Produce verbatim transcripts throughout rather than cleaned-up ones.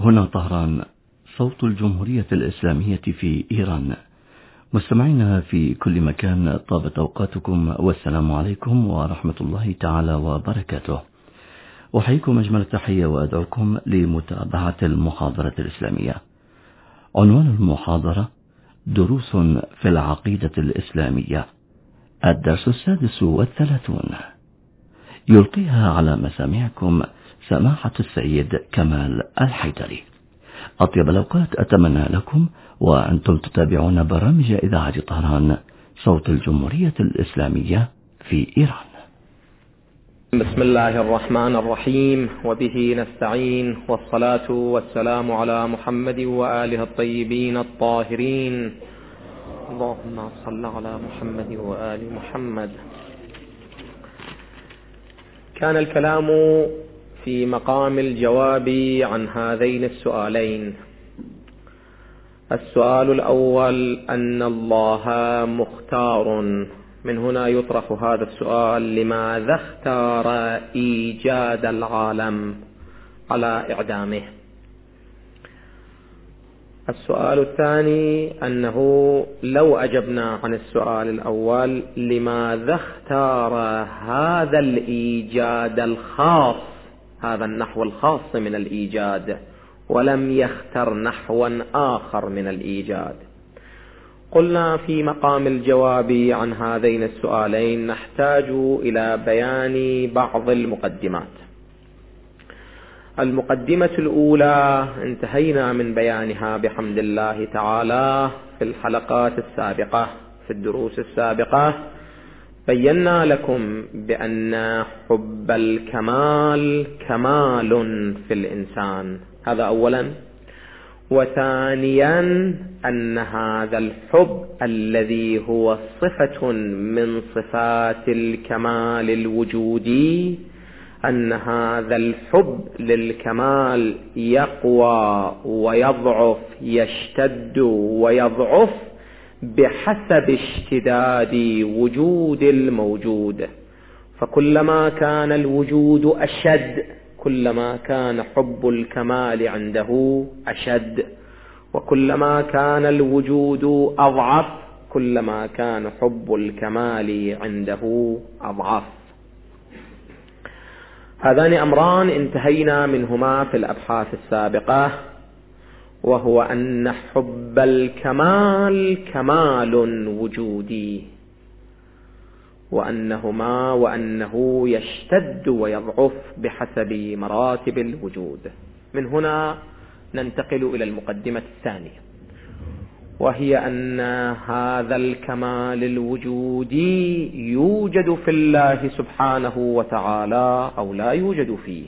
هنا طهران، صوت الجمهورية الإسلامية في إيران. مستمعينا في كل مكان، طابت أوقاتكم والسلام عليكم ورحمة الله تعالى وبركاته. أحييكم أجمل التحية وأدعوكم لمتابعة المحاضرة الإسلامية. عنوان المحاضرة: دروس في العقيدة الإسلامية، الدرس السادس والثلاثون. يلقيها على مسامعكم سماحة السيد كمال الحيدري. أطيب الأوقات أتمنى لكم وأنتم تتابعون برامج إذاعة طهران، صوت الجمهورية الإسلامية في إيران. بسم الله الرحمن الرحيم، وبه نستعين، والصلاة والسلام على محمد وآله الطيبين الطاهرين. اللهم صل على محمد وآل محمد. كان الكلام في مقام الجواب عن هذين السؤالين. السؤال الأول: أن الله مختار. من هنا يطرح هذا السؤال: لماذا اختار إيجاد العالم على إعدامه؟ السؤال الثاني أنه لو أجبنا عن السؤال الأول، لماذا اختار هذا الإيجاد الخاص، هذا النحو الخاص من الإيجاد، ولم يختر نحوا آخر من الإيجاد؟ قلنا في مقام الجواب عن هذين السؤالين نحتاج إلى بيان بعض المقدمات. المقدمة الأولى انتهينا من بيانها بحمد الله تعالى في الحلقات السابقة. في الدروس السابقة بينا لكم بأن حب الكمال كمال في الإنسان، هذا أولا. وثانيا أن هذا الحب الذي هو صفة من صفات الكمال الوجودي، أن هذا الحب للكمال يقوى ويضعف، يشتد ويضعف بحسب اشتداد وجود الموجود. فكلما كان الوجود أشد كلما كان حب الكمال عنده أشد، وكلما كان الوجود أضعف كلما كان حب الكمال عنده أضعف. هذان أمران انتهينا منهما في الأبحاث السابقة، وهو أن حب الكمال كمال وجودي، وأنهما وأنه يشتد ويضعف بحسب مراتب الوجود. من هنا ننتقل إلى المقدمة الثانية، وهي أن هذا الكمال الوجودي يوجد في الله سبحانه وتعالى أو لا يوجد فيه.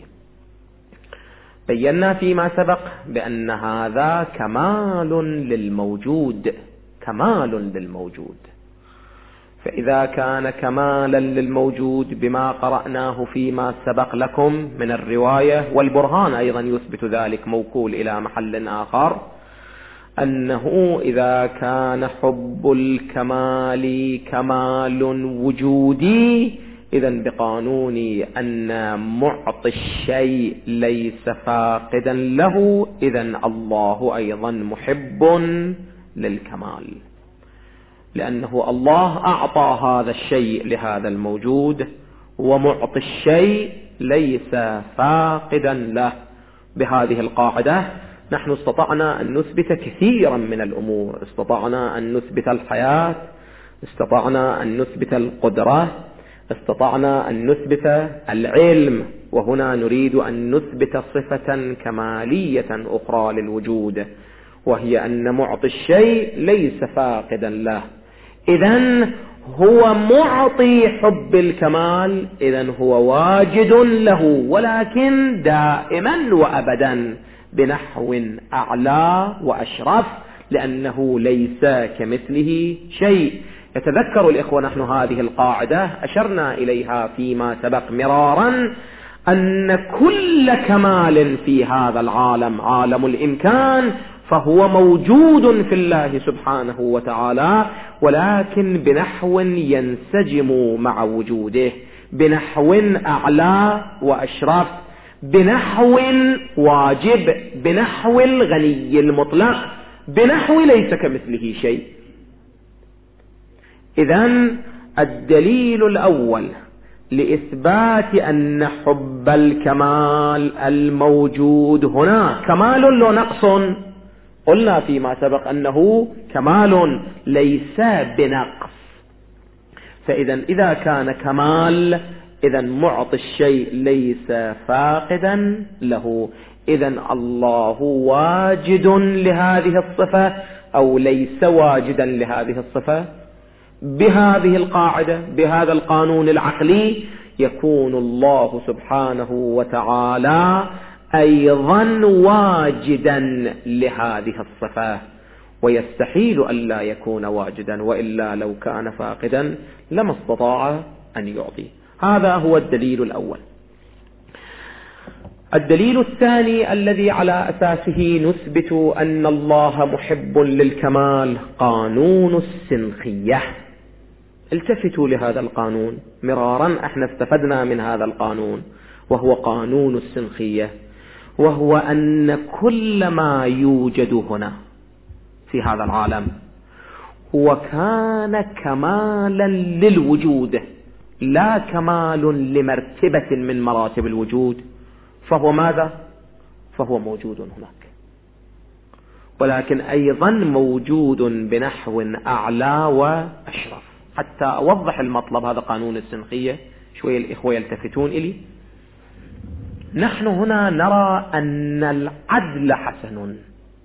بينا فيما سبق بأن هذا كمال للموجود، كمال للموجود. فإذا كان كمالا للموجود بما قرأناه فيما سبق لكم من الرواية، والبرهان أيضا يثبت ذلك موكول إلى محل آخر، أنه إذا كان حب الكمال كمال وجودي، إذن بقانون أن معطي الشيء ليس فاقدا له، إذن الله أيضا محب للكمال، لأنه الله أعطى هذا الشيء لهذا الموجود، ومعطي الشيء ليس فاقدا له. بهذه القاعدة نحن استطعنا أن نثبت كثيرا من الأمور. استطعنا أن نثبت الحياة، استطعنا أن نثبت القدرة، استطعنا أن نثبت العلم، وهنا نريد أن نثبت صفة كمالية أخرى للوجود، وهي أن معطي الشيء ليس فاقدا له. إذن هو معطي حب الكمال، إذن هو واجد له، ولكن دائما وأبدا بنحو أعلى وأشرف، لأنه ليس كمثله شيء. يتذكر الإخوة نحن هذه القاعدة أشرنا إليها فيما سبق مرارا، أن كل كمال في هذا العالم، عالم الإمكان، فهو موجود في الله سبحانه وتعالى، ولكن بنحو ينسجم مع وجوده، بنحو أعلى وأشرف. بنحو واجب، بنحو الغني المطلق، بنحو ليس كمثله شيء. إذن الدليل الأول لإثبات أن حب الكمال الموجود هنا كمال لو نقص، قلنا فيما سبق أنه كمال ليس بنقص. فإذا إذا كان كمال إذا معطي الشيء ليس فاقدا له. إذا الله واجد لهذه الصفة أو ليس واجدا لهذه الصفة. بهذه القاعدة، بهذا القانون العقلي، يكون الله سبحانه وتعالى أيضا واجدا لهذه الصفة، ويستحيل أن لا يكون واجدا، وإلا لو كان فاقدا لما استطاع أن يعطي. هذا هو الدليل الأول. الدليل الثاني الذي على أساسه نثبت أن الله محب للكمال قانون السنخية. التفتوا لهذا القانون مرارا، احنا استفدنا من هذا القانون، وهو قانون السنخية، وهو أن كل ما يوجد هنا في هذا العالم هو كان كمالا للوجود لا كمال لمرتبة من مراتب الوجود، فهو ماذا؟ فهو موجود هناك، ولكن أيضا موجود بنحو أعلى وأشرف. حتى أوضح المطلب، هذا قانون السنخية، شوية الإخوة يلتفتون إلي. نحن هنا نرى أن العدل حسن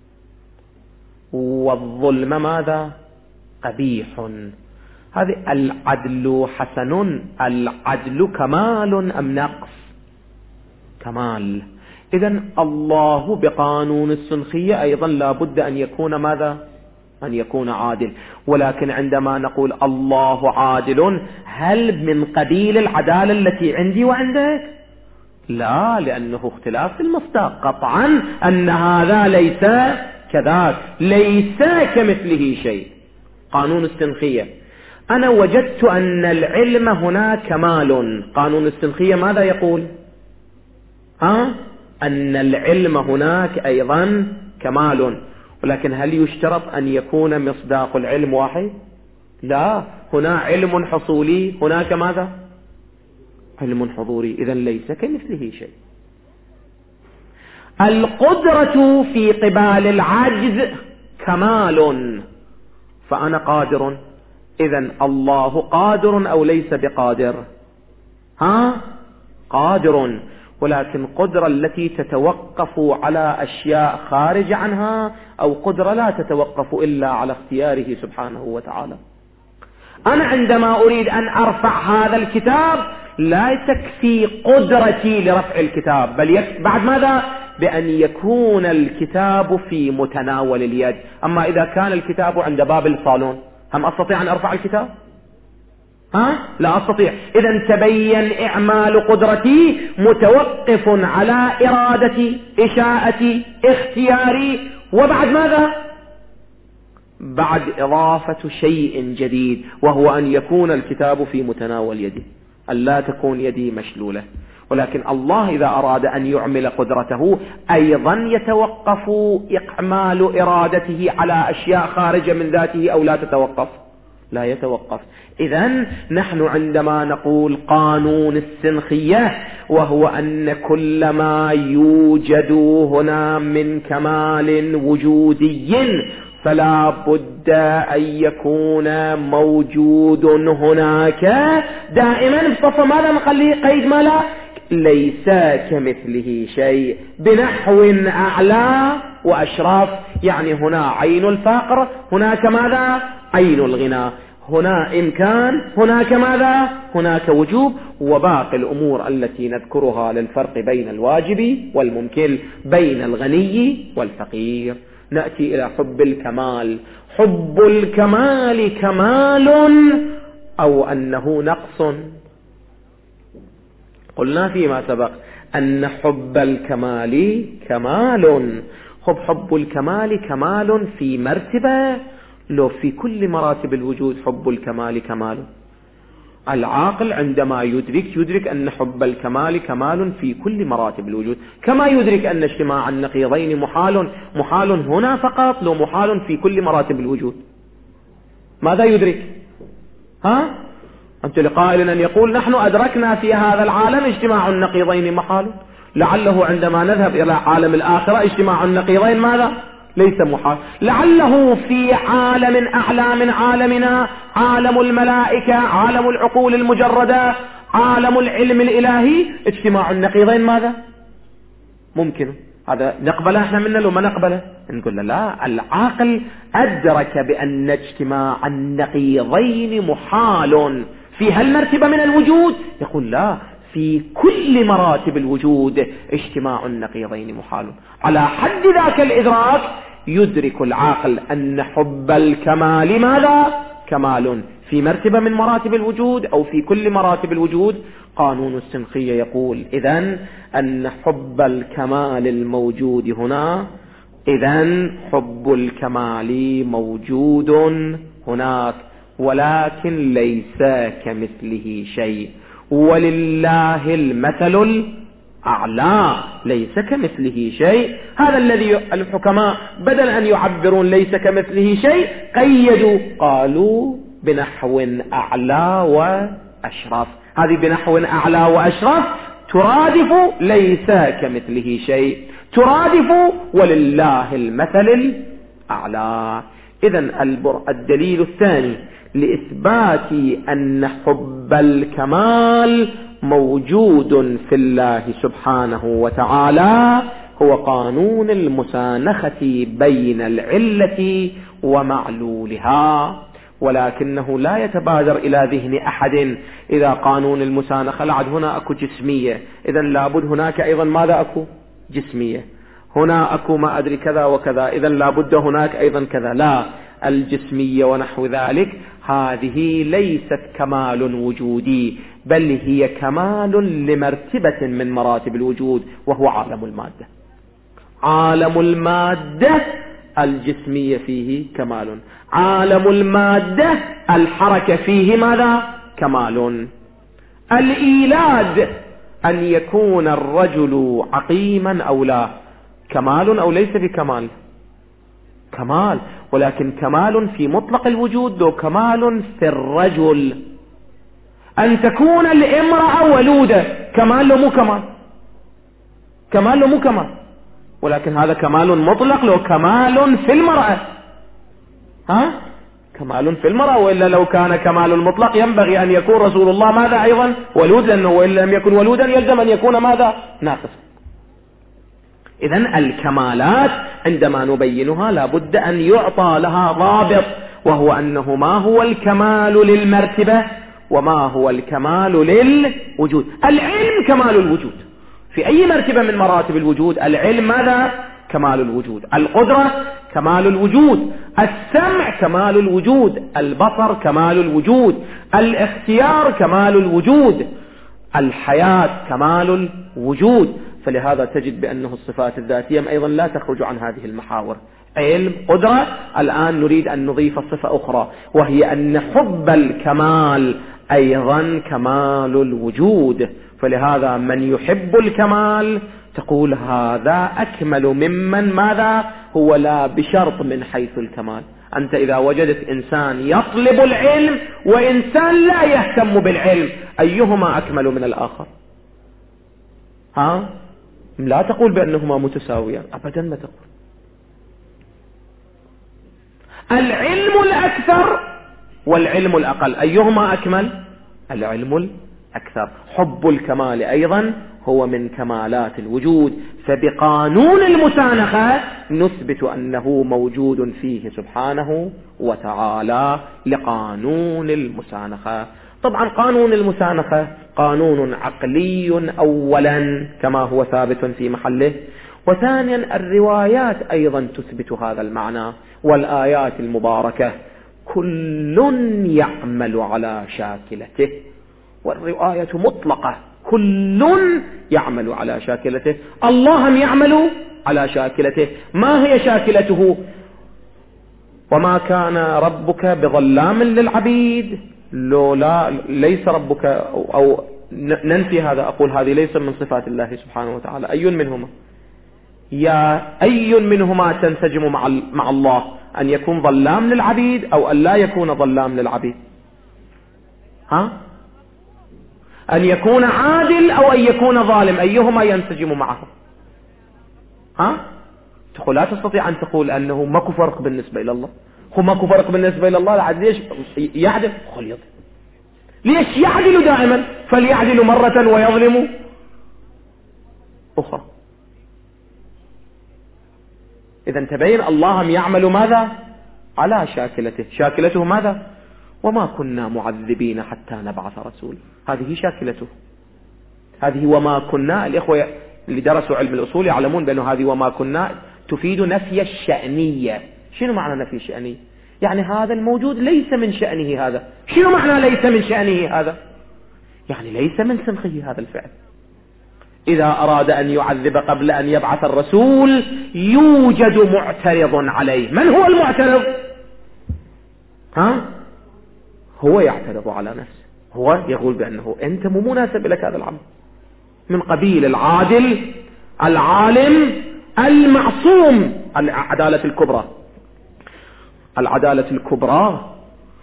والظلم ماذا؟ قبيح. هذه العدل حسن، العدل كمال أم نقص؟ كمال. إذن الله بقانون السنخية أيضا لا بد أن يكون ماذا؟ أن يكون عادل. ولكن عندما نقول الله عادل، هل من قبيل العدالة التي عندي وعندك؟ لا، لأنه اختلاف في المصداق. قطعا أن هذا ليس كذاك، ليس كمثله شيء. قانون السنخية، أنا وجدت أن العلم هنا كمال. قانون السنخية ماذا يقول؟ ها؟ أن العلم هناك أيضا كمال. ولكن هل يشترط أن يكون مصداق العلم واحد؟ لا، هنا علم حصولي، هناك ماذا؟ علم حضوري. إذن ليس كمثله شيء. القدرة في قبال العجز كمال، فأنا قادر. إذن الله قادر أو ليس بقادر؟ ها؟ قادر، ولكن قدرة التي تتوقف على أشياء خارج عنها، أو قدرة لا تتوقف إلا على اختياره سبحانه وتعالى. أنا عندما أريد أن أرفع هذا الكتاب لا تكفي قدرتي لرفع الكتاب، بل يكفي بعد ماذا؟ بأن يكون الكتاب في متناول اليد. أما إذا كان الكتاب عند باب الصالون، هم أستطيع أن أرفع الكتاب؟ ها؟ لا أستطيع. إذن تبين إعمال قدرتي متوقف على إرادتي، إشاءتي، اختياري، وبعد ماذا؟ بعد إضافة شيء جديد، وهو أن يكون الكتاب في متناول يدي، أن لا تكون يدي مشلولة. ولكن الله إذا أراد أن يعمل قدرته أيضا يتوقف إعمال إرادته على أشياء خارجة من ذاته، أو لا تتوقف؟ لا يتوقف. إذن نحن عندما نقول قانون السنخية، وهو أن كل ما يوجد هنا من كمال وجودي فلا بد أن يكون موجود هناك دائما بصفة ماذا نخليه قيد ماذا؟ ليس كمثله شيء، بنحو أعلى وأشراف. يعني هنا عين الفقر، هناك ماذا؟ عين الغنى. هنا إمكان، هناك ماذا؟ هناك وجوب. وباقي الأمور التي نذكرها للفرق بين الواجب والممكن، بين الغني والفقير. نأتي إلى حب الكمال. حب الكمال كمال أو أنه نقص؟ قلنا فيما سبق أن حب الكمال كمال. حب حب الكمال كمال في مرتبة، لو في كل مراتب الوجود حب الكمال كمال. العاقل عندما يدرك يدرك أن حب الكمال كمال في كل مراتب الوجود، كما يدرك أن اجتماع النقيضين محال محال هنا فقط، لو محال في كل مراتب الوجود. ماذا يدرك؟ ها؟ أنت لقائل أن يقول نحن أدركنا في هذا العالم اجتماع النقيضين محال، لعله عندما نذهب إلى عالم الآخرة اجتماع النقيضين ماذا؟ ليس محال. لعله في عالم أعلى من عالمنا، عالم الملائكة، عالم العقول المجردة، عالم العلم الإلهي، اجتماع النقيضين ماذا؟ ممكن. هذا نقبله احنا منه لو ما نقبله؟ نقول له لا، العاقل أدرك بأن اجتماع النقيضين محال في هالمرتبة من الوجود. يقول لا، في كل مراتب الوجود اجتماع النقيضين محال. على حد ذاك الإدراك يدرك العاقل أن حب الكمال ماذا؟ كمال في مرتبة من مراتب الوجود أو في كل مراتب الوجود. قانون السنخية يقول إذن أن حب الكمال الموجود هنا، إذن حب الكمال موجود هناك، ولكن ليس كمثله شيء، ولله المثل الأعلى، ليس كمثله شيء. هذا الذي الحكماء بدل أن يعبرون ليس كمثله شيء قيدوا، قالوا بنحو أعلى وأشرف. هذه بنحو أعلى وأشرف ترادف ليس كمثله شيء، ترادف ولله المثل الأعلى. إذن الدليل الثاني لإثبات أن حب الكمال موجود في الله سبحانه وتعالى هو قانون المسانخة بين العلة ومعلولها، ولكنه لا يتبادر إلى ذهن أحد إذا قانون المسانخة لعد هنا أكو جسمية، إذن لابد هناك أيضا ماذا أكو؟ جسمية. هنا أكو ما أدري كذا وكذا، إذن لابد هناك أيضا كذا. لا، الجسمية ونحو ذلك هذه ليست كمال وجودي، بل هي كمال لمرتبة من مراتب الوجود، وهو عالم المادة. عالم المادة الجسمية فيه كمال، عالم المادة الحركة فيه ماذا؟ كمال. الإيلاد أن يكون الرجل عقيما أو لا، كمال أو ليس بكمال؟ كمال، ولكن كمال في مطلق الوجود، لو كمال في الرجل. أن تكون الامرأة ولودة كمال لو مو كمال؟ كمال لو مو كمال، ولكن هذا كمال مطلق. لو كمال في المرأة، ها؟ كمال في المرأة، وإلا لو كان كمال مطلق ينبغي أن يكون رسول الله ماذا أيضا؟ ولود، لأنه وإن لم يكن ولودا يلزم أن يكون ماذا؟ ناقص. إذن الكمالات عندما نبينها لابد أن يعطى لها ضابط، وهو أنه ما هو الكمال للمرتبة وما هو الكمال للوجود. العلم كمال الوجود في أي مرتبة من مراتب الوجود. العلم ماذا؟ كمال الوجود. القدرة كمال الوجود. السمع كمال الوجود. البصر كمال الوجود. الاختيار كمال الوجود. الحياة كمال الوجود. فلهذا تجد بأنه الصفات الذاتية أيضا لا تخرج عن هذه المحاور: علم، قدرة. الآن نريد أن نضيف صفة أخرى، وهي أن حب الكمال أيضا كمال الوجود. فلهذا من يحب الكمال تقول هذا أكمل ممن ماذا هو لا بشرط من حيث الكمال. أنت إذا وجدت إنسان يطلب العلم وإنسان لا يهتم بالعلم، أيهما أكمل من الآخر؟ ها؟ لا تقول بأنهما متساويان، أبدا لا تقول. العلم الأكثر والعلم الأقل، أيهما أكمل؟ العلم الأكثر. حب الكمال أيضا هو من كمالات الوجود، فبقانون المسانخة نثبت أنه موجود فيه سبحانه وتعالى لقانون المسانخة. طبعا قانون المسانخة قانون عقلي أولا كما هو ثابت في محله، وثانيا الروايات أيضا تثبت هذا المعنى، والآيات المباركة كل يعمل على شاكلته، والرواية مطلقة كل يعمل على شاكلته. الله يعمل على شاكلته. ما هي شاكلته؟ وما كان ربك بظلام للعبيد، لو لا ليس ربك أو, أو ننفي هذا، أقول هذه ليس من صفات الله سبحانه وتعالى. أي منهما؟ يا أي منهما تنسجم مع مع الله؟ أن يكون ظلام للعبيد أو أن لا يكون ظلام للعبيد؟ ها؟ أن يكون عادل أو أن يكون ظالم، أيهما ينسجم معه؟ ها؟ تقول لا تستطيع أن تقول أنه ماكو فرق بالنسبة إلى الله. هو ماكو فرق بالنسبة إلى الله، العدل ليش يعدل؟ خل يضل. ليش يعدل دائما؟ فليعدل مرة ويظلم أخرى. إذا تبين الله يعمل ماذا؟ على شاكلته. شاكلته ماذا؟ وما كنا معذبين حتى نبعث رسول. هذه شاكلته. هذه وما كنا، الإخوة اللي درسوا علم الأصول يعلمون بأن هذه وما كنا تفيد نفي الشأنية. شنو معنى نفي الشأنية؟ يعني هذا الموجود ليس من شأنه هذا. شنو معنى ليس من شأنه هذا؟ يعني ليس من سنخه هذا الفعل. إذا أراد أن يعذب قبل أن يبعث الرسول يوجد معترض عليه. من هو المعترض؟ ها؟ هو يعترض على نفسه، هو يقول بأنه أنت مو مناسب لك هذا العمل، من قبيل العادل العالم المعصوم. العدالة الكبرى، العدالة الكبرى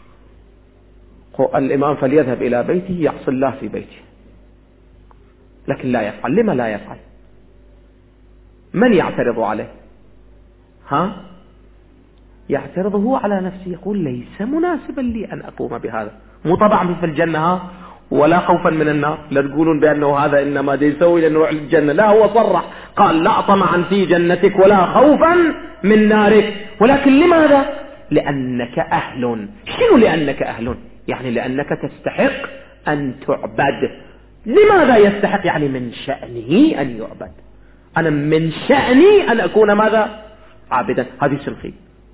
الإمام فليذهب إلى بيته يعصي الله في بيته، لكن لا يفعل. لما لا يفعل؟ من يعترض عليه؟ ها؟ يعترض هو على نفسه، يقول ليس مناسبا لي أن أقوم بهذا. مو طبعا في الجنة ها؟ ولا خوفا من النار. لا تقولون بأنه هذا إنما دي يسوي لأنه يروح الجنة، لا، هو صرح قال لا طمعا في جنتك ولا خوفا من نارك. ولكن لماذا؟ لأنك أهل. شنو لأنك أهل؟ يعني لأنك تستحق أن تعبد. لماذا يستحق؟ يعني من شأنه أن يعبد. أنا من شأني أن أكون ماذا؟ عابدا. هذه سلخي.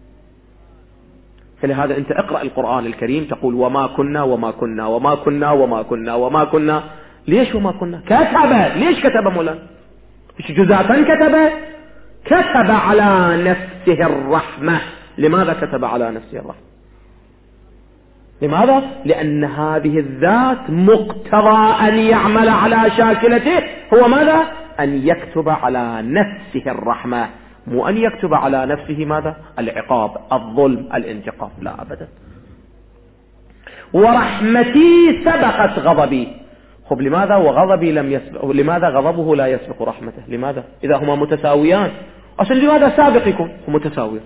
فلهذا أنت اقرأ القرآن الكريم تقول وما كنا وما كنا وما كنا وما كنا وما كنا. ليش وما كنا؟ كتب. ليش كتب مولانا؟ مش جزافا كتب؟ كتب على نفسه الرحمة. لماذا كتب على نفسه الرحمة؟ لماذا؟ لأن هذه الذات مقتضى أن يعمل على شاكلته هو ماذا؟ أن يكتب على نفسه الرحمة، مو أن يكتب على نفسه ماذا؟ العقاب، الظلم، الانتقام. لا أبدا. ورحمتي سبقت غضبي. خب لماذا وغضبي لم يسبق؟ لماذا غضبه لا يسبق رحمته؟ لماذا؟ إذا هما متساويان أصلا لماذا سابق يكون؟ هم متساويان.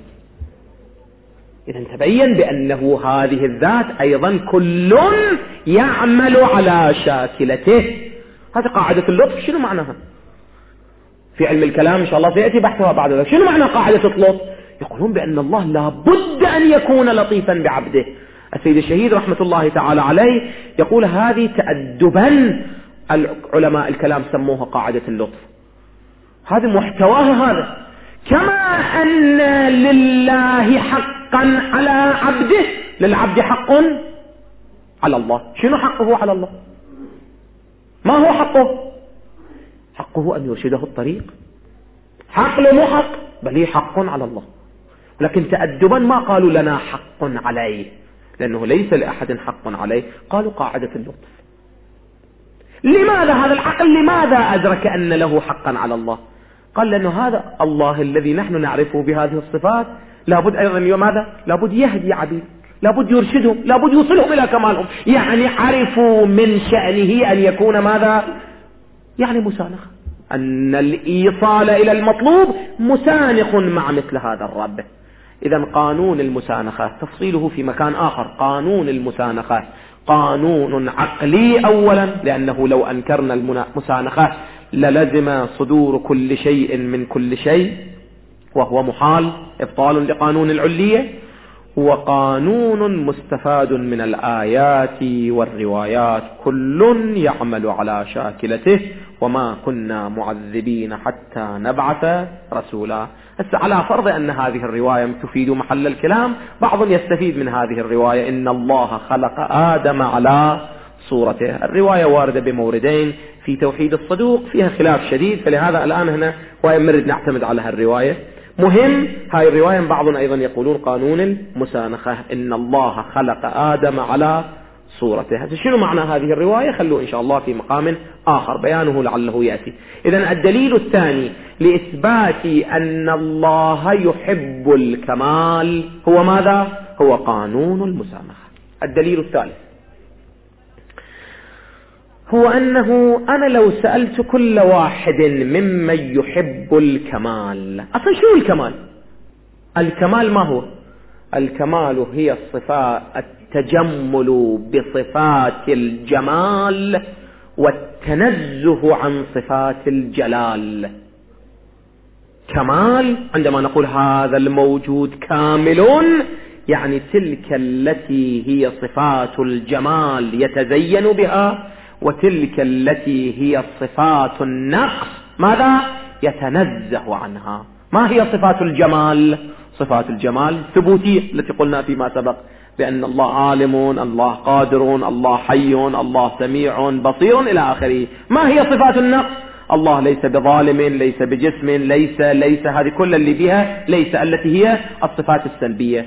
إذا تبين بأنه هذه الذات أيضا كل يعمل على شاكلته. هذه قاعدة اللطف. شنو معناها؟ في علم الكلام إن شاء الله سيأتي بحثها بعد ذلك. شنو معنى قاعدة اللطف؟ يقولون بأن الله لابد أن يكون لطيفا بعبده. السيد الشهيد رحمة الله تعالى عليه يقول هذه تأدبا العلماء الكلام سموها قاعدة اللطف. هذا محتواها هذا. كما أن لله حقا على عبده، للعبد حق على الله. شنو حقه على الله؟ ما هو حقه؟ حقه أن يرشده الطريق. حق له مو حق، بل هي حق على الله. لكن تأدبا ما قالوا لنا حق عليه، لأنه ليس لأحد حق عليه. قالوا قاعدة اللطف. لماذا هذا العقل لماذا أدرك أن له حقا على الله؟ قال لأنه هذا الله الذي نحن نعرفه بهذه الصفات لابد أيضا ماذا؟ لابد يهدي عبيد، لابد يرشدهم، لابد يوصلهم إلى كمالهم. يعني عرفوا من شأنه أن يكون ماذا؟ يعني مسانخ، أن الإيصال إلى المطلوب مسانخ مع مثل هذا الرب. إذا قانون المسانخة تفصيله في مكان آخر. قانون المسانخة قانون عقلي أولا، لأنه لو أنكرنا المسانخة للزم صدور كل شيء من كل شيء، وهو محال، إبطال لقانون العلية. وقانون مستفاد من الآيات والروايات. كل يعمل على شاكلته وما كنا معذبين حتى نبعث رسولا. على فرض أن هذه الرواية تفيد محل الكلام، بعض يستفيد من هذه الرواية إن الله خلق آدم على صورته. الرواية واردة بموردين في توحيد الصدوق، فيها خلاف شديد، فلهذا الآن هنا ويمرد نعتمد على هالرواية. مهم هاي الرواية. بعض أيضا يقولون قانون المسانخة إن الله خلق آدم على صورته. هذا شنو معنى هذه الرواية؟ خلوا إن شاء الله في مقام آخر بيانه لعله يأتي. إذن الدليل الثاني لإثبات أن الله يحب الكمال هو ماذا؟ هو قانون المسامحة. الدليل الثالث هو أنه أنا لو سألت كل واحد ممن يحب الكمال، أصلا شنو الكمال؟ الكمال ما هو؟ الكمال هي الصفات، التجمل بصفات الجمال والتنزه عن صفات الجلال. كمال عندما نقول هذا الموجود كامل، يعني تلك التي هي صفات الجمال يتزين بها، وتلك التي هي صفات النقص ماذا؟ يتنزه عنها. ما هي صفات الجمال؟ صفات الجمال ثبوتية التي قلنا فيما سبق بأن الله عالم، الله قادر، الله حي، الله سميع بصير إلى آخره. ما هي صفات النقص؟ الله ليس بظالم، ليس بجسم، ليس ليس هذه كل اللي بها ليس، التي هي الصفات السلبية.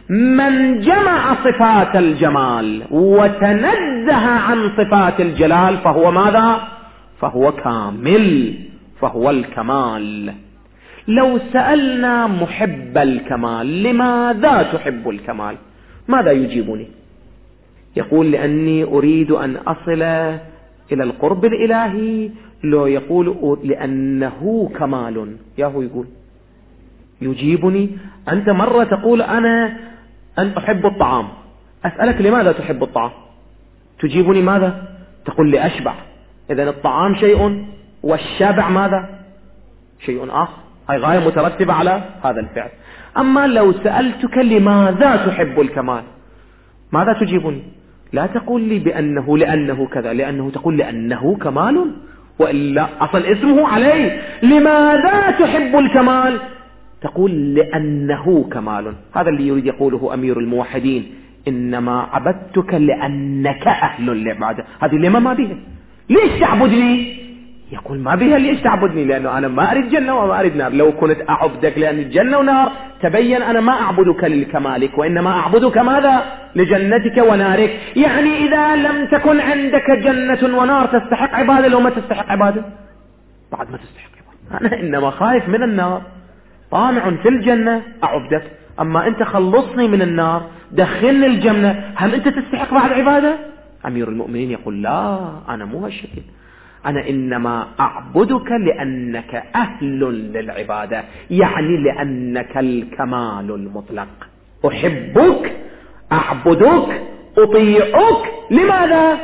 من جمع صفات الجمال وتنزه عن صفات الجلال فهو ماذا؟ فهو كامل، فهو الكمال. لو سألنا محب الكمال لماذا تحب الكمال، ماذا يجيبني؟ يقول لأني أريد أن أصل إلى القرب الإلهي. لو يقول لأنه كمال، يا هو يقول يجيبني. أنت مرة تقول أنا أن أحب الطعام، أسألك لماذا تحب الطعام؟ تجيبني ماذا؟ تقول لي أشبع. إذن الطعام شيء والشبع ماذا؟ شيء آخر. هاي غاية مترتبة على هذا الفعل. أما لو سألتك لماذا تحب الكمال، ماذا تجيبني؟ لا تقول لي بأنه لأنه كذا، لأنه تقول لأنه كمال، وإلا أصل اسمه عليه. لماذا تحب الكمال؟ تقول لأنه كمال. هذا اللي يريد يقوله أمير الموحدين: إنما عبدتك لأنك أهل للعبادة. هذه لما ما بها، ليش تعبدني؟ يقول ما بها ليش تعبدني، لأنه أنا ما أريد جنة وما أريد نار. لو كنت أعبدك لأن الجنة ونار تبين أنا ما أعبدك لكمالك، وإنما أعبدك ماذا؟ لجنتك ونارك. يعني إذا لم تكن عندك جنة ونار تستحق عبادة، لو ما تستحق عبادة بعد ما تستحق عبادة. أنا إنما خايف من النار، طامع في الجنة أعبدك. أما أنت خلصني من النار، دخلني الجنة، هل أنت تستحق بعد عبادة؟ أمير المؤمنين يقول لا، أنا مو هالشكل. أنا إنما أعبدك لأنك أهل للعبادة، يعني لأنك الكمال المطلق. أحبك، أعبدك، أطيعك. لماذا؟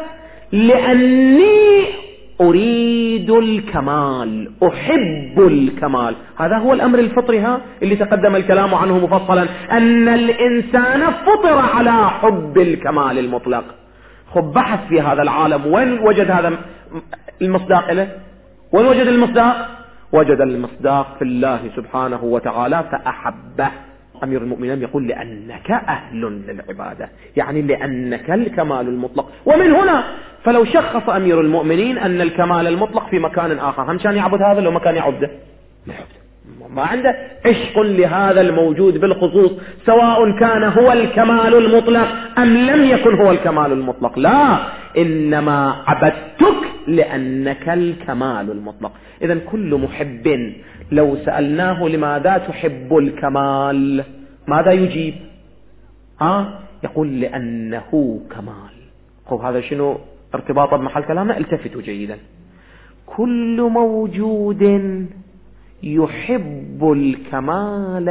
لأني أريد الكمال، أحب الكمال. هذا هو الأمر الفطري ها اللي تقدم الكلام عنه مفصلا، أن الإنسان فطر على حب الكمال المطلق. خب بحث في هذا العالم، وين وجد هذا المصداق له؟ وين وجد المصداق؟ وجد المصداق في الله سبحانه وتعالى فأحبه. أمير المؤمنين يقول لأنك أهل للعبادة، يعني لأنك الكمال المطلق. ومن هنا فلو شخص أمير المؤمنين أن الكمال المطلق في مكان آخر، هم كان يعبد هذا لو ما كان يعبده؟ ما عنده عشق لهذا الموجود بالخصوص، سواء كان هو الكمال المطلق أم لم يكن هو الكمال المطلق. لا، إنما عبدتك لأنك الكمال المطلق. إذن كل محب لو سألناه لماذا تحب الكمال، ماذا يجيب؟ ها؟ يقول لأنه كمال. خب هذا شنو ارتباطه بمحل كلامنا؟ التفتوا جيدا. كل موجود يحب الكمال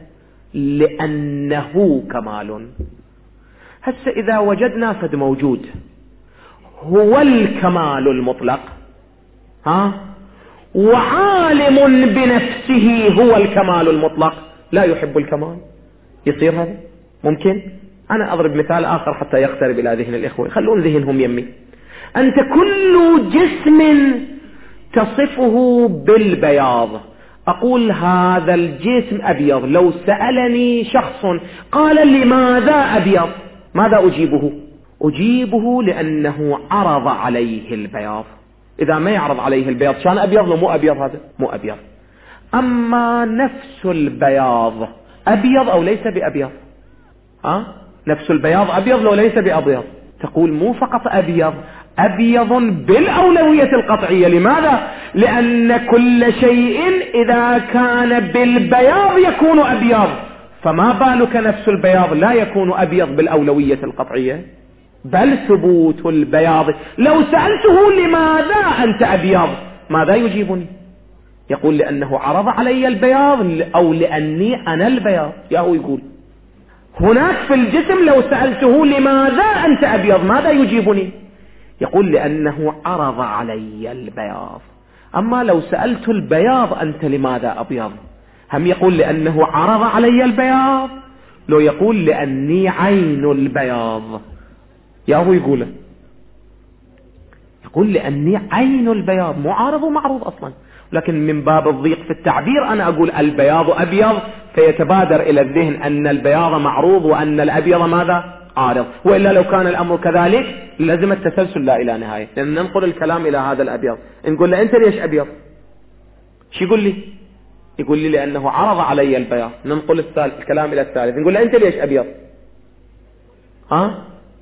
لأنه كمال. هسه إذا وجدنا فد موجود هو الكمال المطلق، ها، وعالم بنفسه هو الكمال المطلق، لا يحب الكمال، يصير هذا ممكن؟ أنا أضرب مثال آخر حتى يقترب إلى ذهن الإخوة، خلون ذهنهم يمي. أنت كل جسم تصفه بالبياض، أقول هذا الجسم أبيض. لو سألني شخص قال لماذا أبيض، ماذا أجيبه؟ أجيبه لأنه عرض عليه البياض. إذا ما يعرض عليه البياض كان أبيض، لو مو أبيض هذا مو أبيض. أما نفس البياض أبيض أو ليس بأبيض؟ ها؟ نفس البياض أبيض لو ليس بأبيض؟ تقول مو فقط أبيض، أبيض بالأولوية القطعية. لماذا؟ لأن كل شيء إذا كان بالبياض يكون أبيض، فما بالك نفس البياض لا يكون أبيض بالأولوية القطعية، بل ثبوت البياض. لو سألته لماذا أنت أبيض ماذا يجيبني؟ يقول لأنه عرض علي البياض أو لأني أنا البياض. يا هو يقول هناك في الجسم لو سألته لماذا أنت أبيض ماذا يجيبني؟ يقول لأنه عرض علي البياض. أما لو سألت البياض أنت لماذا أبيض، هم يقول لأنه عرض علي البياض، لو يقول لأني عين البياض. يا هو يقول يقول لأني عين البياض، معارض ومعروض أصلا، لكن من باب الضيق في التعبير أنا أقول البياض أبيض، فيتبادر إلى الذهن أن البياض معروض وأن الأبيض ماذا؟ عارض. وإلا لو كان الأمر كذلك لازم التسلسل لا إلى نهاية، لأن ننقل الكلام إلى هذا الأبيض. نقول له أنت ليش أبيض؟ شو يقول لي؟ يقول لي لأنه عرض علي البياض. ننقل الثالث الكلام إلى الثالث، نقول له أنت ليش أبيض؟ ها؟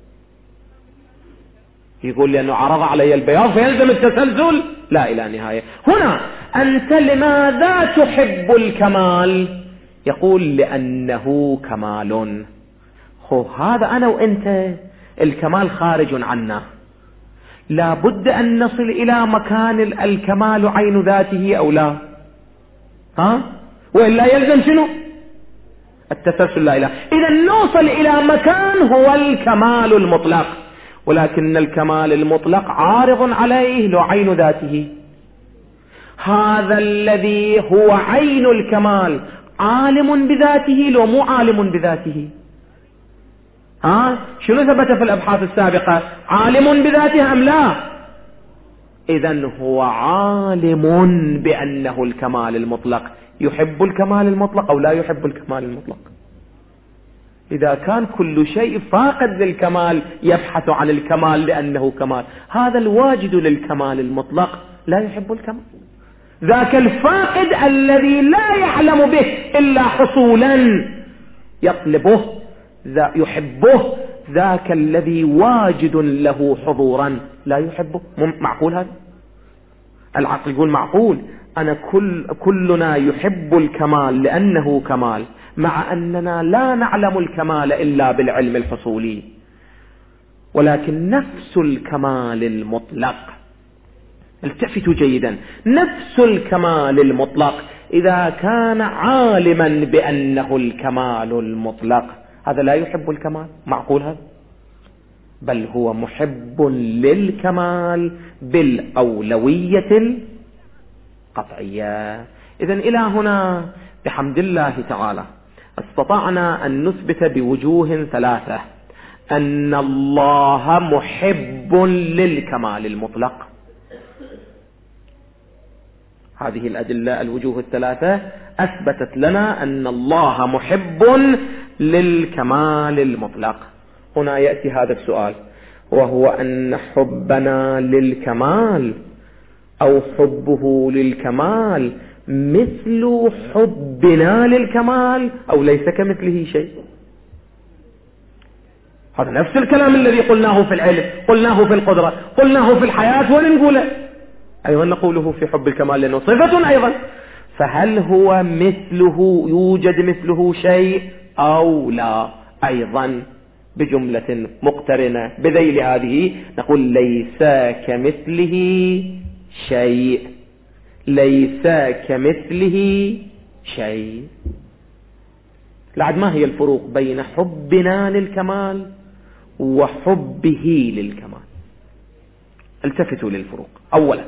يقول لأنه عرض علي البياض فيلزم التسلسل لا إلى نهاية. هنا أنت لماذا تحب الكمال؟ يقول لأنه كمال. هو هذا أنا وأنت الكمال خارج عنا، لا بد أن نصل إلى مكان الكمال عين ذاته أو لا، ها؟ وإلا يلزم شنو؟ التسلسل لا إله. إذا نوصل إلى مكان هو الكمال المطلق، ولكن الكمال المطلق عارض عليه لو عين ذاته. هذا الذي هو عين الكمال عالم بذاته لو مو عالم بذاته؟ ها؟ شنو ثبت في الأبحاث السابقة؟ عالم بذاته أم لا؟ إذن هو عالم بأنه الكمال المطلق. يحب الكمال المطلق أو لا يحب الكمال المطلق؟ إذا كان كل شيء فاقد للكمال يبحث عن الكمال لأنه كمال، هذا الواجد للكمال المطلق لا يحب الكمال. ذاك الفاقد الذي لا يعلم به إلا حصولا يطلبه ذا يحبه، ذاك الذي واجد له حضورا لا يحبه. معقول هذا؟ العقل يقول معقول. أنا كل كلنا يحب الكمال لأنه كمال، مع أننا لا نعلم الكمال إلا بالعلم الحصولي. ولكن نفس الكمال المطلق، التفتوا جيدا، نفس الكمال المطلق إذا كان عالما بأنه الكمال المطلق هذا لا يحب الكمال. معقول هذا؟ بل هو محب للكمال بالأولوية القطعية. إذن إلى هنا بحمد الله تعالى استطعنا أن نثبت بوجوه ثلاثة أن الله محب للكمال المطلق. هذه الأدلة الوجوه الثلاثة أثبتت لنا أن الله محب للكمال المطلق. هنا يأتي هذا السؤال، وهو أن حبنا للكمال أو حبه للكمال مثل حبنا للكمال أو ليس كمثله شيء. هذا نفس الكلام الذي قلناه في العلم، قلناه في القدرة، قلناه في الحياة، ونقوله أيضا نقوله في حب الكمال لأنه صفة أيضا. فهل هو مثله، يوجد مثله شيء أو لا؟ أيضا بجملة مقترنة بذيل هذه نقول ليس كمثله شيء، ليس كمثله شيء. لعد ما هي الفروق بين حبنا للكمال وحبه للكمال؟ التفتوا للفروق. أولا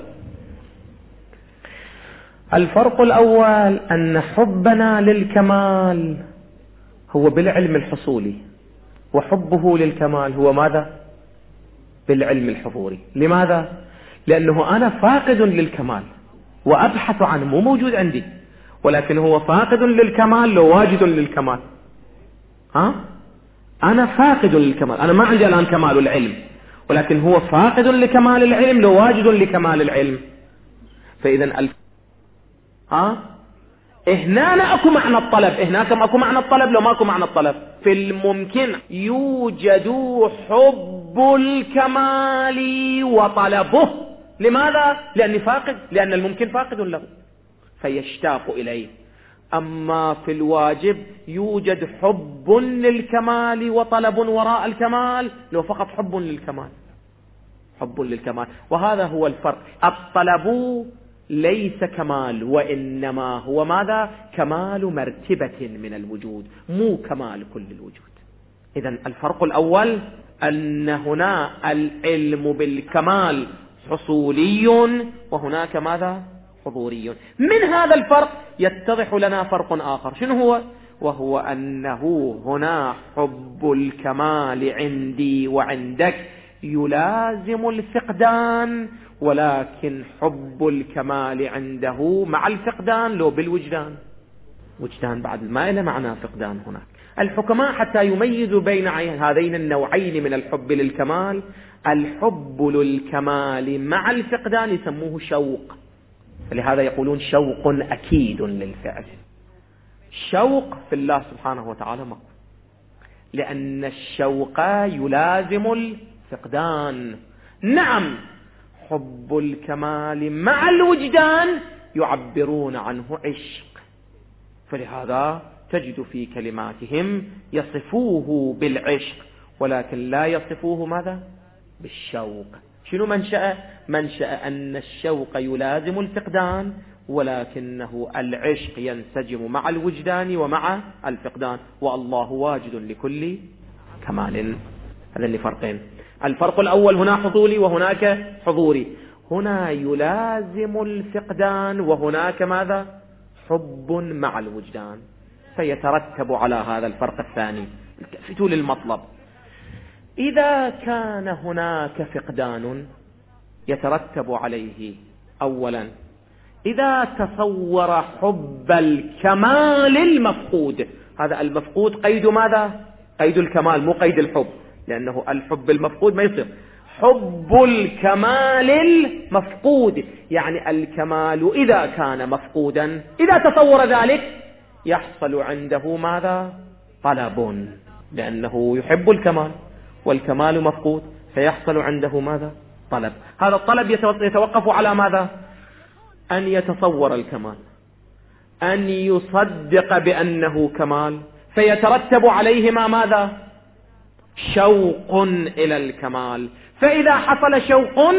الفرق الأول أن حبنا للكمال هو بالعلم الحصولي، وحبه للكمال هو ماذا؟ بالعلم الحضوري. لماذا؟ لأنه أنا فاقد للكمال وأبحث عنه، مو موجود عندي، ولكن هو فاقد للكمال لو واجد للكمال. ها؟ أنا فاقد للكمال، أنا ما عندي الآن كمال العلم، ولكن هو فاقد لكمال العلم لو واجد لكمال العلم. فإذا الف... ها؟ هنا اكو معنى الطلب، هناك اكو معنى الطلب لو ماكو معنى الطلب. في الممكن يوجد حب الكمال وطلبه. لماذا؟ لأني فاقد، لأن الممكن فاقد له فيشتاق إليه. أما في الواجب يوجد حب للكمال وطلب وراء الكمال، لو فقط حب للكمال، حب للكمال. وهذا هو الفرق. الطلب ليس كمال، وإنما هو ماذا؟ كمال مرتبة من الوجود، مو كمال كل الوجود. إذن الفرق الأول أن هنا العلم بالكمال حصولي، وهناك ماذا؟ حضوري. من هذا الفرق يتضح لنا فرق آخر. شنو هو؟ وهو أنه هنا حب الكمال عندي وعندك يلازم الفقدان، ولكن حب الكمال عنده مع الفقدان لو بالوجدان. وجدان بعد ما إلى معنى فقدان. هناك الحكماء حتى يميزوا بين هذين النوعين من الحب للكمال، الحب للكمال مع الفقدان يسموه شوق، فلهذا يقولون شوق أكيد للفعل. شوق في الله سبحانه وتعالى مقبول، لأن الشوق يلازم الفقدان. نعم حب الكمال مع الوجدان يعبرون عنه عشق، فلهذا تجد في كلماتهم يصفوه بالعشق، ولكن لا يصفوه ماذا؟ بالشوق. شنو منشأ؟ منشأ أن الشوق يلازم الفقدان، ولكنه العشق ينسجم مع الوجدان ومع الفقدان، والله واجد لكل كمال. هذين فرقين. الفرق الأول هنا حضوري وهناك حضوري. هنا يلازم الفقدان وهناك ماذا؟ حب مع الوجدان. فيترتب على هذا الفرق الثاني. التفتوا للمطلب. إذا كان هناك فقدان يترتب عليه أولا إذا تصور حب الكمال المفقود. هذا المفقود قيد ماذا؟ قيد الكمال مو قيد الحب، لأنه الحب المفقود ما يصير. حب الكمال المفقود يعني الكمال إذا كان مفقودا، إذا تصور ذلك يحصل عنده ماذا؟ طلب، لأنه يحب الكمال والكمال مفقود، فيحصل عنده ماذا؟ طلب. هذا الطلب يتوقف على ماذا؟ أن يتصور الكمال، أن يصدق بأنه كمال، فيترتب عليهما ماذا؟ شوق إلى الكمال. فإذا حصل شوق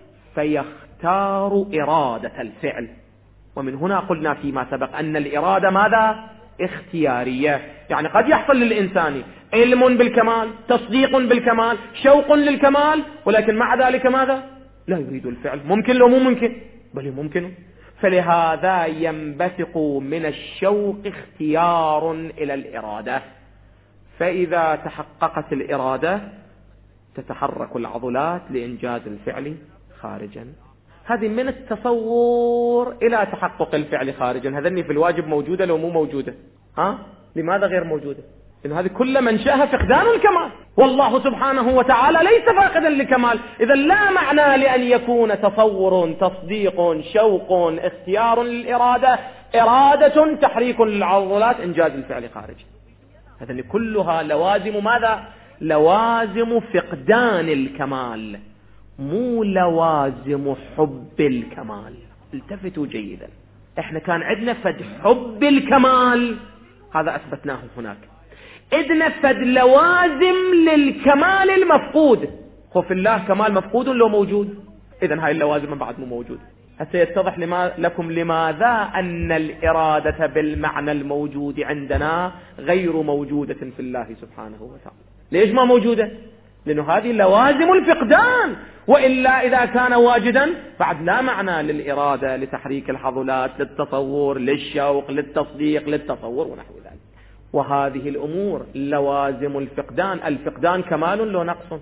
فيختار إرادة الفعل. ومن هنا قلنا فيما سبق أن الإرادة ماذا؟ اختيارية. يعني قد يحصل للإنسان علم بالكمال، تصديق بالكمال، شوق للكمال، ولكن مع ذلك ماذا؟ لا يريد الفعل. ممكن لو مو ممكن؟ بل ممكن. فلهذا ينبثق من الشوق اختيار إلى الإرادة. فإذا تحققت الإرادة تتحرك العضلات لإنجاز الفعل خارجا. هذه من التصور إلى تحقق الفعل خارجا. هذني في الواجب موجودة لو مو موجودة؟ ها؟ لماذا غير موجودة؟ إن هذه كل منشأها فقدان الكمال، والله سبحانه وتعالى ليس فاقدا لكمال. إذا لا معنى لأن يكون تصور، تصديق، شوق، اختيار للإرادة، إرادة، تحريك للعضلات، إنجاز الفعل خارجا. هذه كلها لوازم ماذا؟ لوازم فقدان الكمال، مو لوازم حب الكمال. التفتوا جيدا. احنا كان عندنا فد حب الكمال، هذا اثبتناه هناك. عندنا فد لوازم للكمال المفقود. خوف الله كمال مفقود لو موجود، اذن هاي اللوازم بعد مو موجود. هسه يتضح لما لكم لماذا أن الإرادة بالمعنى الموجود عندنا غير موجودة في الله سبحانه وتعالى. ليش ما موجودة؟ لأنه هذه لوازم الفقدان، وإلا إذا كان واجدا بعد لا معنى للإرادة، لتحريك العضلات، للتصور، للشوق، للتصديق، للتصور ونحو ذلك. وهذه الأمور لوازم الفقدان. الفقدان كمال لو نقص؟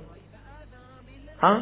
ها؟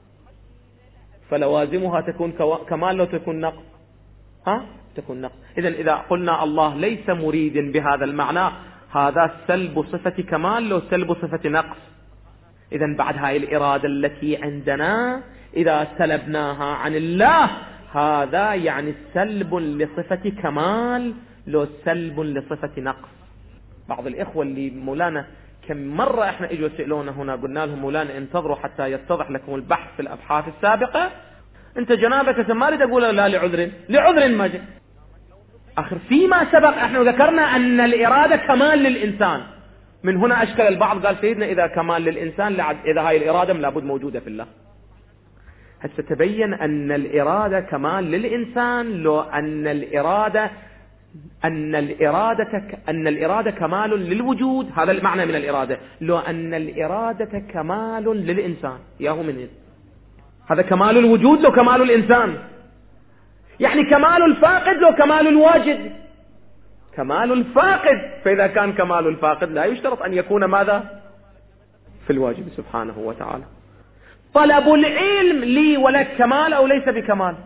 فلوازمها تكون كمال لو تكون نقص؟ ها؟ تكون نقص. إذن إذا قلنا الله ليس مريد بهذا المعنى، هذا سلب صفة كمال لو سلب صفة نقص. إذن بعد هاي الإرادة التي عندنا إذا سلبناها عن الله، هذا يعني سلب لصفة كمال لو سلب لصفة نقص. بعض الإخوة اللي مولانا كم مرة احنا اجوا سئلونا هنا قلنا لهم مولانا انتظروا حتى يتضح لكم البحث في الأبحاث السابقة، انت جنابك ما اريد اقول لا لعذر لعذر ما جاء. اخر فيما سبق احنا ذكرنا ان الإرادة كمال للإنسان، من هنا اشكل البعض قال سيدنا اذا كمال للإنسان اذا هاي الإرادة لابد موجودة في الله. هسه تبين ان الإرادة كمال للإنسان لو ان الإرادة أن الإرادة أن الإرادة كمال للوجود، هذا المعنى من الإرادة. لو أن الإرادة كمال للإنسان ياهو من هنا. هذا كمال الوجود لو كمال الإنسان، يعني كمال الفاقد لو كمال الواجد. كمال الفاقد، فإذا كان كمال الفاقد لا يشترط أن يكون ماذا في الواجب سبحانه وتعالى. طلب العلم لي ولك كمال أو ليس بكمال؟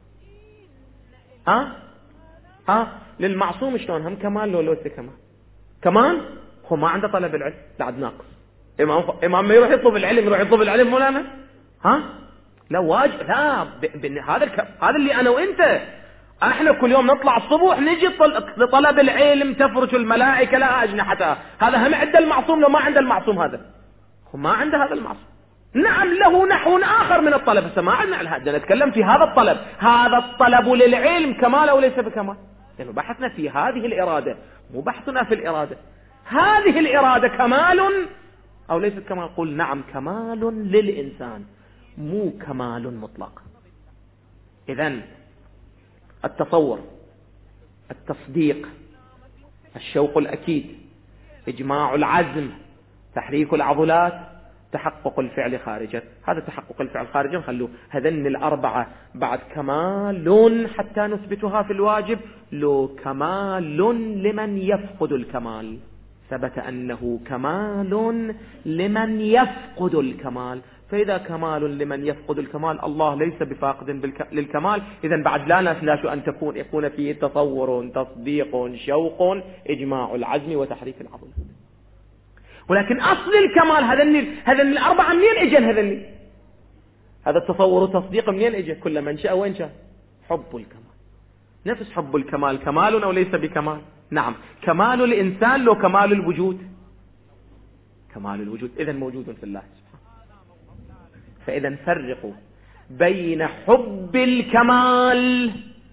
ها ها للمعصوم شلون هم كمال لو ليس كمال؟ كمال هو ما عنده طلب العلم بعد ناقص. إمام إمام ما يروح يطلب العلم يروح يطلب العلم مولانا ها لا واجب لا ب... ب... هذا الك... هذا اللي أنا وأنت احنا كل يوم نطلع الصبح نجي لطلب العلم تفرش الملائكة لا أجنحتها. هذا هم عنده المعصوم لو ما عنده المعصوم هذا هو ما عنده هذا المعصوم. نعم له نحو آخر من الطلب، بس ما عندنا هذا نتكلم في هذا الطلب. هذا الطلب للعلم كمال أو ليس بكمال؟ لأنه يعني بحثنا في هذه الإرادة مو بحثنا في الإرادة. هذه الإرادة كمال أو ليست كمال؟ قل نعم كمال للإنسان مو كمال مطلق. إذن التصور، التصديق، الشوق الأكيد، إجماع العزم، تحريك العضلات، تحقق الفعل خارجا. هذا تحقق الفعل خارجا خلوه هذن الأربعة بعد كمال حتى نثبتها في الواجب. لو كمال لمن يفقد الكمال، ثبت أنه كمال لمن يفقد الكمال. فإذا كمال لمن يفقد الكمال الله ليس بفاقد للكمال، إذن بعد لا نسلاش أن تكون يكون فيه تصور، تصديق، شوق، إجماع العزم، وتحريك العضل. ولكن أصل الكمال هذن هذن الأربعة منين إجن؟ هذن هذا التصور والتصديق منين إجن؟ كل من شاء وين شاء حب الكمال. نفس حب الكمال كمال أو ليس بكمال؟ نعم كمال الإنسان لو كمال الوجود كمال الوجود إذن موجود في الله سبحانه. فإذا فرقوا بين حب الكمال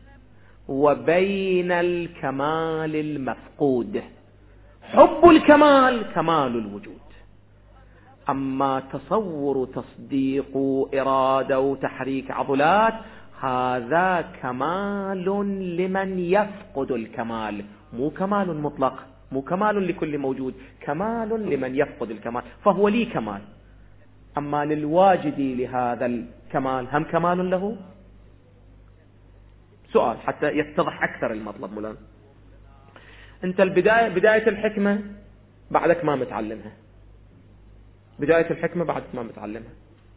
وبين الكمال المفقود. حب الكمال كمال الوجود، أما تصور، تصديق، إرادة وتحريك عضلات هذا كمال لمن يفقد الكمال، مو كمال مطلق، مو كمال لكل موجود، كمال لمن يفقد الكمال. فهو لي كمال، أما للواجد لهذا الكمال هم كمال له؟ سؤال حتى يتضح أكثر المطلب مولانا. أنت البداية بداية الحكمة بعدك ما متعلمها، بداية الحكمة بعدك ما متعلمها،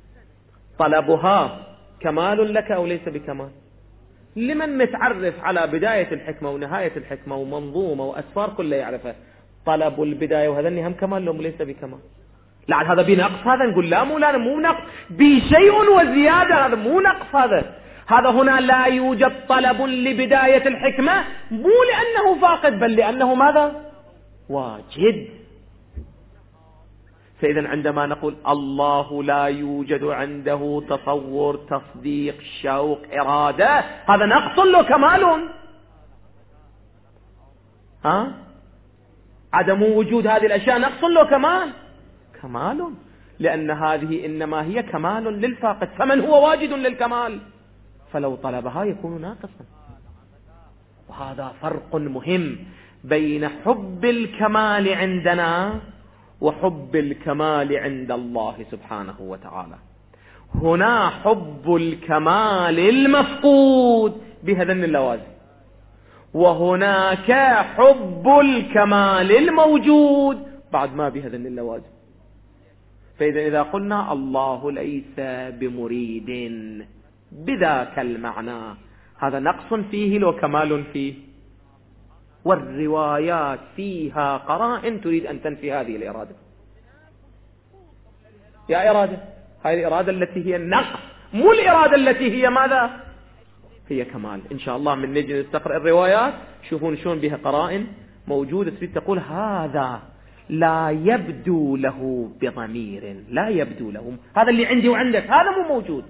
طلبها كمال لك أو ليس بكمال؟ لمن متعرف على بداية الحكمة ونهاية الحكمة ومنظومة وأسفار كلها يعرفها، طلب البداية وهذا هم كمال لهم ليس بكمال؟ لعل هذا بنقص، هذا نقول لا مو لا مو نقص، بشيء وزيادة، هذا مو نقص. هذا هذا هنا لا يوجد طلب لبداية الحكمة مو لأنه فاقد بل لأنه ماذا؟ واجد. فإذا عندما نقول الله لا يوجد عنده تصور، تصديق، شوق، إرادة، هذا نقص له كمال. ها؟ عدم وجود هذه الأشياء نقص له كمال كمال، لأن هذه إنما هي كمال للفاقد، فمن هو واجد للكمال فلو طلبها يكون ناقصا. وهذا فرق مهم بين حب الكمال عندنا وحب الكمال عند الله سبحانه وتعالى. هنا حب الكمال المفقود بهذين اللوازم، وهناك حب الكمال الموجود بعد ما بهذين اللوازم. فإذا إذا قلنا الله ليس بمريد بذاك المعنى، هذا نقص فيه لو كمال فيه، والروايات فيها قرائن تريد أن تنفي هذه الإرادة. يا إرادة، هذه الإرادة التي هي النقص، مو الإرادة التي هي ماذا؟ هي كمال. إن شاء الله من نجي نستقرأ الروايات شوفون شلون بها قرائن موجودة تريد تقول هذا لا يبدو له بضمير، لا يبدو له، هذا اللي عندي وعندك هذا مو موجود.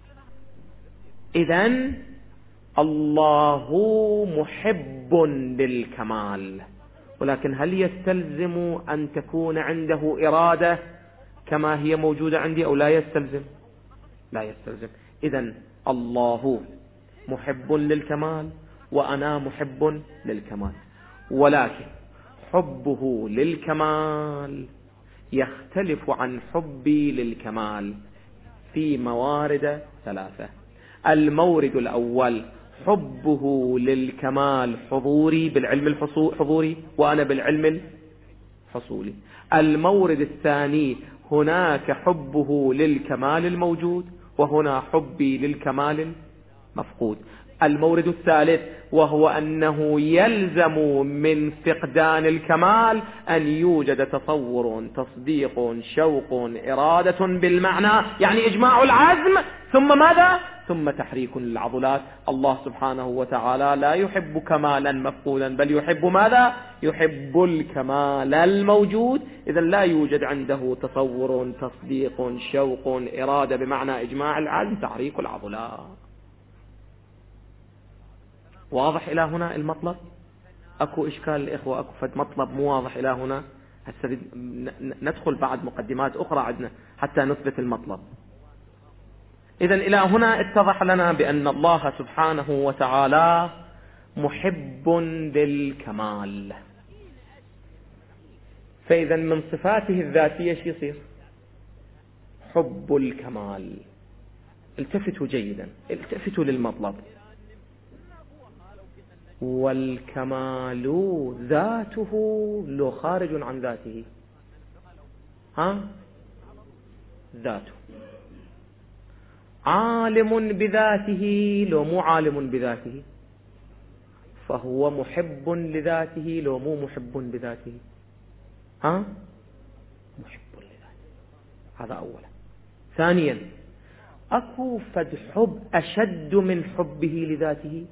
إذن الله محب للكمال، ولكن هل يستلزم أن تكون عنده إرادة كما هي موجودة عندي أو لا يستلزم؟ لا يستلزم. إذن الله محب للكمال وأنا محب للكمال، ولكن حبه للكمال يختلف عن حبي للكمال في موارد ثلاثة. المورد الأول حبه للكمال حضوري بالعلم الحضوري وأنا بالعلم الحصولي. المورد الثاني هناك حبه للكمال الموجود وهنا حبي للكمال المفقود. المورد الثالث وهو أنه يلزم من فقدان الكمال أن يوجد تصور، تصديق، شوق، إرادة بالمعنى، يعني إجماع العزم، ثم ماذا؟ ثم تحريك للعضلات. الله سبحانه وتعالى لا يحب كمالا مفقودا، بل يحب ماذا؟ يحب الكمال الموجود. إذا لا يوجد عنده تصور، تصديق، شوق، إرادة بمعنى إجماع العزم، تحريك العضلات. واضح إلى هنا المطلب؟ أكو إشكال الإخوة؟ أكو فد مطلب مو واضح إلى هنا؟ هسه ندخل بعد مقدمات أخرى عندنا حتى نثبت المطلب. إذن إلى هنا اتضح لنا بأن الله سبحانه وتعالى محب للكمال. فإذا من صفاته الذاتية شو يصير؟ حب الكمال. التفتوا جيدا، التفتوا للمطلب. والكمال ذاته لو خارج عن ذاته، ها ذاته عالم بذاته لو مو عالم بذاته، فهو محب لذاته لو مو محب بذاته، ها محب لذاته. هذا أولا. ثانيا أكو فد حب أشد من حبه لذاته؟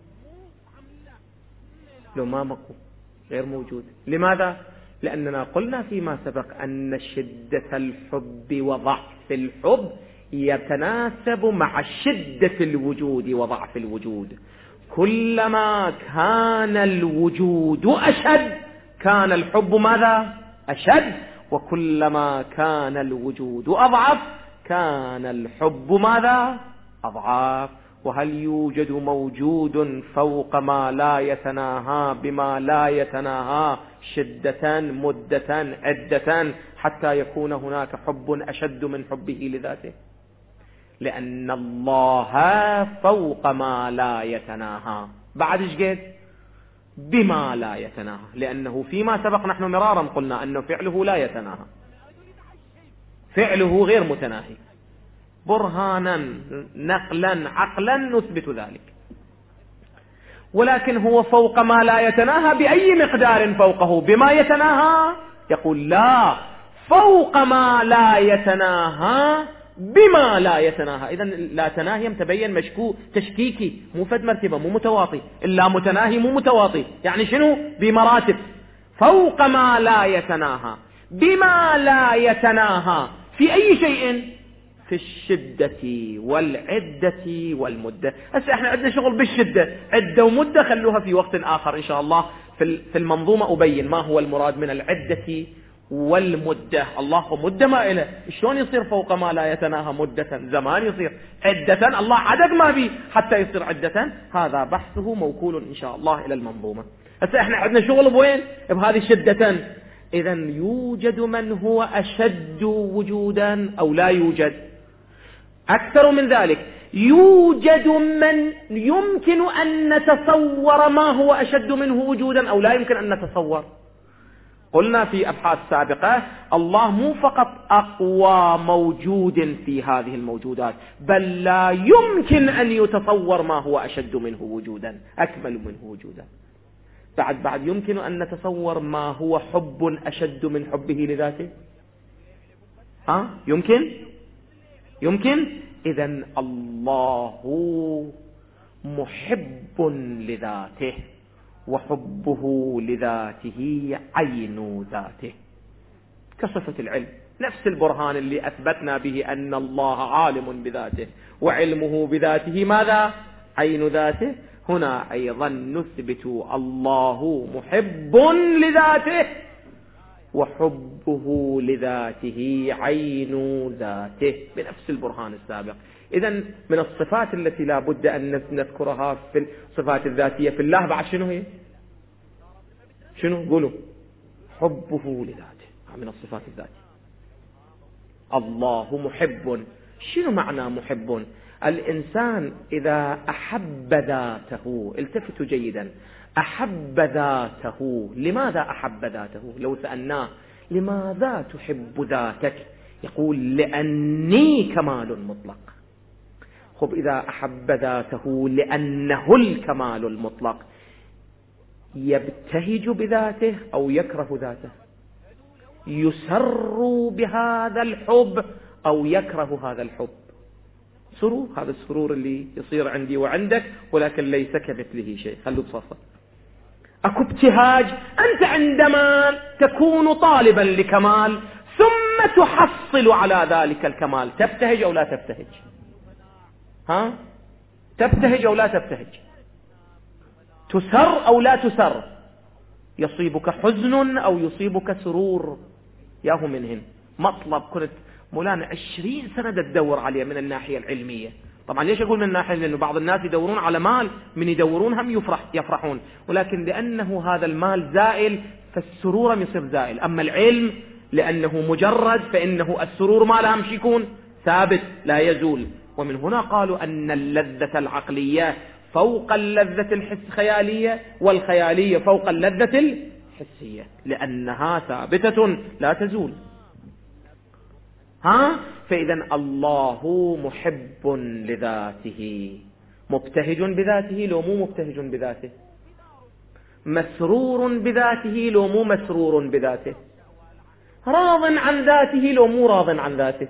لو ما مكو غير موجود. لماذا؟ لأننا قلنا فيما سبق أن شدة الحب وضعف الحب يتناسب مع شدة الوجود وضعف الوجود. كلما كان الوجود أشد كان الحب ماذا؟ أشد، وكلما كان الوجود أضعف كان الحب ماذا؟ أضعف. وهل يوجد موجود فوق ما لا يتناهى بما لا يتناهى شدة مدة عدة حتى يكون هناك حب أشد من حبه لذاته؟ لأن الله فوق ما لا يتناهى. بعد ايش قد؟ بما لا يتناهى، لأنه فيما سبق نحن مرارا قلنا أنه فعله لا يتناهى، فعله غير متناهي. برهانا نقلا عقلا نثبت ذلك. ولكن هو فوق ما لا يتناهى بأي مقدار فوقه؟ بما يتناهى؟ يقول لا، فوق ما لا يتناهى بما لا يتناهى. إذن لا تناهي متبين مشكو تشكيكي، مو فد مرتبة، مو متواطي. إلا متناهي مو متواطي، يعني شنو؟ بمراتب. فوق ما لا يتناهى بما لا يتناهى في أي شيء؟ في الشدة والعدة والمدة. هسه احنا عندنا شغل بالشدة، عدة ومدة خلوها في وقت آخر إن شاء الله. في المنظومة أبين ما هو المراد من العدة والمدة. الله مدة ما إله، شلون يصير فوق ما لا يتناهى مدة؟ زمان يصير عدة، الله عدد ما بي حتى يصير عدة. هذا بحثه موكول إن شاء الله إلى المنظومة. هسه احنا عندنا شغل بوين؟ بهذه شدة. إذن يوجد من هو أشد وجودا أو لا يوجد؟ أكثر من ذلك، يوجد من يمكن أن نتصور ما هو أشد منه وجودا أو لا يمكن أن نتصور. قلنا في أبحاث سابقة الله مو فقط أقوى موجود في هذه الموجودات، بل لا يمكن أن يتصور ما هو أشد منه وجودا، أكمل منه وجودا. بعد بعد يمكن أن نتصور ما هو حب أشد من حبه لذاته؟ ها يمكن؟ يمكن. إذن الله محب لذاته، وحبه لذاته عين ذاته، كصفة العلم. نفس البرهان اللي أثبتنا به أن الله عالم بذاته وعلمه بذاته ماذا؟ عين ذاته. هنا أيضا نثبت الله محب لذاته وحبه لذاته عين ذاته بنفس البرهان السابق. إذن من الصفات التي لا بد أن نذكرها في الصفات الذاتية في الله بعد شنو هي؟ شنو قولوا؟ حبه لذاته من الصفات الذاتية. الله محب. شنو معنى محب؟ الإنسان إذا أحب ذاته، التفتوا جيدا، أحب ذاته. لماذا أحب ذاته؟ لو سألناه لماذا تحب ذاتك يقول لأني كمال مطلق. خب إذا أحب ذاته لأنه الكمال المطلق، يبتهج بذاته أو يكره ذاته؟ يسر بهذا الحب أو يكره هذا الحب؟ سرور، هذا السرور اللي يصير عندي وعندك ولكن ليس كمثله شيء. خلوا بصفة. أكو ابتهاج. أنت عندما تكون طالبا لكمال ثم تحصل على ذلك الكمال تبتهج أو لا تبتهج؟ ها؟ تبتهج أو لا تبتهج؟ تسر أو لا تسر؟ يصيبك حزن أو يصيبك سرور؟ ياهو منهن مطلب كنت مولانا عشرين سنة تدور عليه من الناحية العلمية. طبعا ليش أقول من الناحية؟ لأنه بعض الناس يدورون على مال، من يدورون هم يفرح يفرحون، ولكن لأنه هذا المال زائل فالسرور يصير زائل. أما العلم لأنه مجرد فإنه السرور ما لا يمشي يكون ثابت لا يزول. ومن هنا قالوا أن اللذة العقلية فوق اللذة الخيالية، والخيالية فوق اللذة الحسية، لأنها ثابتة لا تزول. ها؟ فإذا الله محب لذاته، مبتهج بذاته لو مو مبتهج بذاته، مسرور بذاته لو مو مسرور بذاته، راض عن ذاته لو مو راض عن ذاته.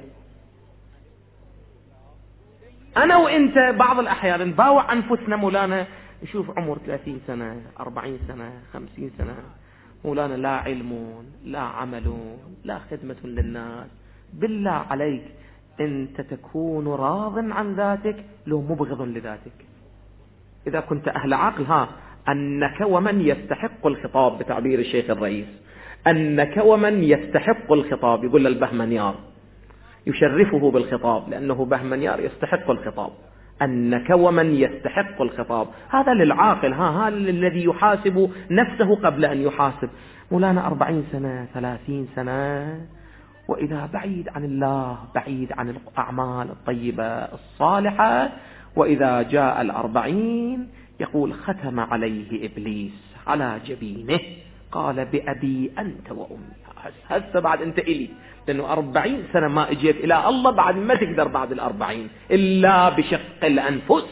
أنا وإنت بعض الأحيان نباوع أنفسنا مولانا، نشوف عمر ثلاثين سنة أربعين سنة خمسين سنة، مولانا لا علم لا عمل لا خدمة للناس. بالله عليك أنت تكون راض عن ذاتك لو مبغض لذاتك؟ إذا كنت أهل عقل، ها أنك ومن يستحق الخطاب بتعبير الشيخ الرئيس، أنك ومن يستحق الخطاب، يقول للبهمنيار يشرفه بالخطاب لأنه بهمنيار يستحق الخطاب، أنك ومن يستحق الخطاب. هذا للعاقل، ها هذا الذي يحاسب نفسه قبل أن يحاسب. مولانا أربعين سنة ثلاثين سنة، وإذا بعيد عن الله بعيد عن الأعمال الطيبة الصالحة، وإذا جاء الأربعين يقول ختم عليه إبليس على جبينه قال بأبي أنت وأمي. هسه بعد أنت إلي، لأنه أربعين سنة ما اجيت إلى الله، بعد ما تقدر بعد الأربعين إلا بشق الأنفس.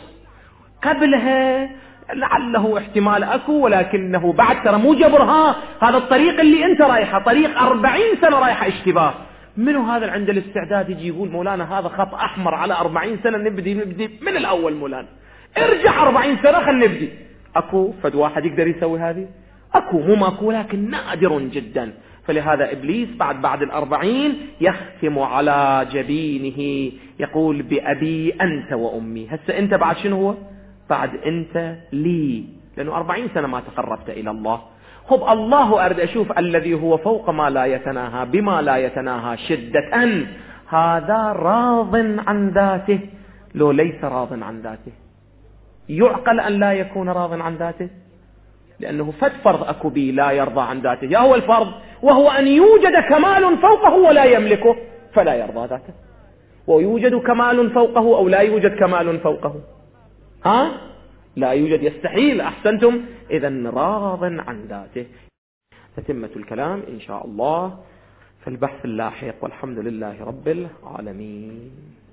قبلها لعله احتمال أكو، ولكنه بعد ترى مو جبرها. هذا الطريق اللي أنت رايحة طريق أربعين سنة رايحة اشتباه. منو هذا عند الاستعداد يجي يقول مولانا هذا خط أحمر على أربعين سنة، نبدي نبدي من الأول مولانا، ارجع أربعين سنة خل نبدي؟ أكو فد واحد يقدر يسوي هذه؟ أكو مو ماكو، لكن نادر جدا. فلهذا إبليس بعد بعد الأربعين يختم على جبينه يقول بأبي أنت وأمي. هسه أنت بعد شنو هو؟ بعد أنت لي، لأنه أربعين سنة ما تقربت إلى الله. خب الله أرد أشوف الذي هو فوق ما لا يتناهى بما لا يتناهى شدة، أن هذا راض عن ذاته لو ليس راض عن ذاته. يعقل أن لا يكون راض عن ذاته، لأنه فد فرض أكو بي لا يرضى عن ذاته. يا هو الفرض وهو أن يوجد كمال فوقه ولا يملكه فلا يرضى ذاته، ويوجد كمال فوقه أو لا يوجد كمال فوقه، ها لا يوجد، يستحيل. أحسنتم. إذن راض عن ذاته. تتمة الكلام إن شاء الله في البحث اللاحق، والحمد لله رب العالمين.